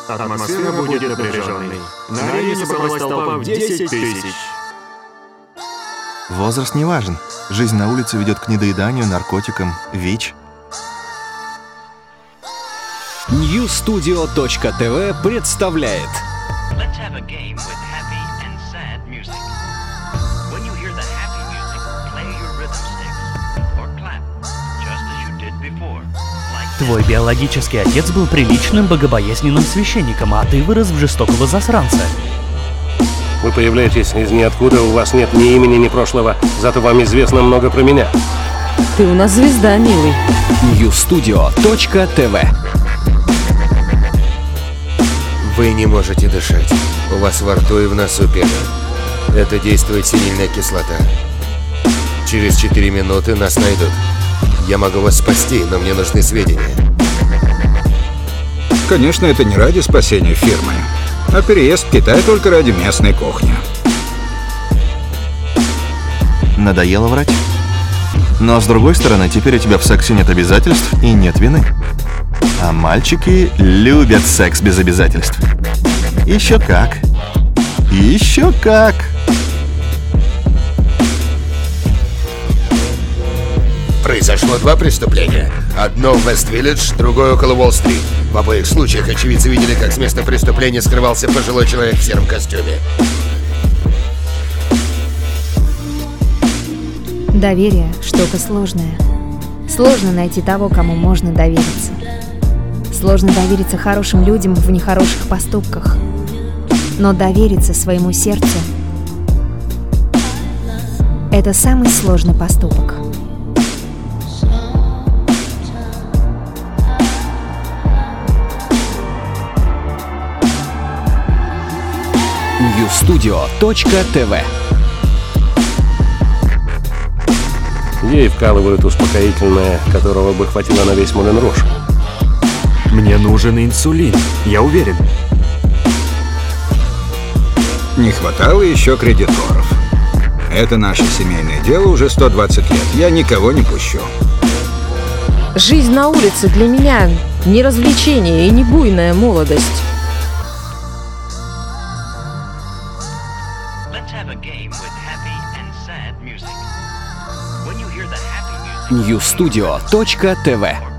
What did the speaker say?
Атмосфера будет напряженной. На арене собралась толпа в 10 тысяч. Возраст не важен. Жизнь на улице ведет к недоеданию, наркотикам, ВИЧ. newstudio.tv представляет. Let's have a game with happy and sad music. When you hear the happy music, play your rhythm sticks or clap, just as you did before. Твой биологический отец был приличным, богобоязненным священником, а ты вырос в жестокого засранца. Вы появляетесь из ниоткуда, у вас нет ни имени, ни прошлого, зато вам известно много про меня. Ты у нас звезда, милый. newstudio.tv. Вы не можете дышать. У вас во рту и в носу пена. Это действует синильная кислота. Через 4 минуты нас найдут. Я могу вас спасти, но мне нужны сведения. Конечно, это не ради спасения фирмы, а переезд в Китай только ради местной кухни. Надоело врать? Но с другой стороны, теперь у тебя в сексе нет обязательств и нет вины. А мальчики любят секс без обязательств. Еще как. Еще как. Произошло 2 преступления. Одно в Вест-Виллидж, другое около Уолл-стрит. В обоих случаях очевидцы видели, как с места преступления скрывался пожилой человек в сером костюме. Доверие – штука сложная. Сложно найти того, кому можно довериться. Сложно довериться хорошим людям в нехороших поступках. Но довериться своему сердцу – это самый сложный поступок. newstudio.tv. Ей вкалывают успокоительное, которого бы хватило на весь Мулен Руж. Мне нужен инсулин, я уверен. Не хватало еще кредиторов. Это наше семейное дело уже 120 лет. Я никого не пущу. Жизнь на улице для меня не развлечение и не буйная молодость. Let's have a game with happy and sad music. When you hear the happy music, newstudio.tv.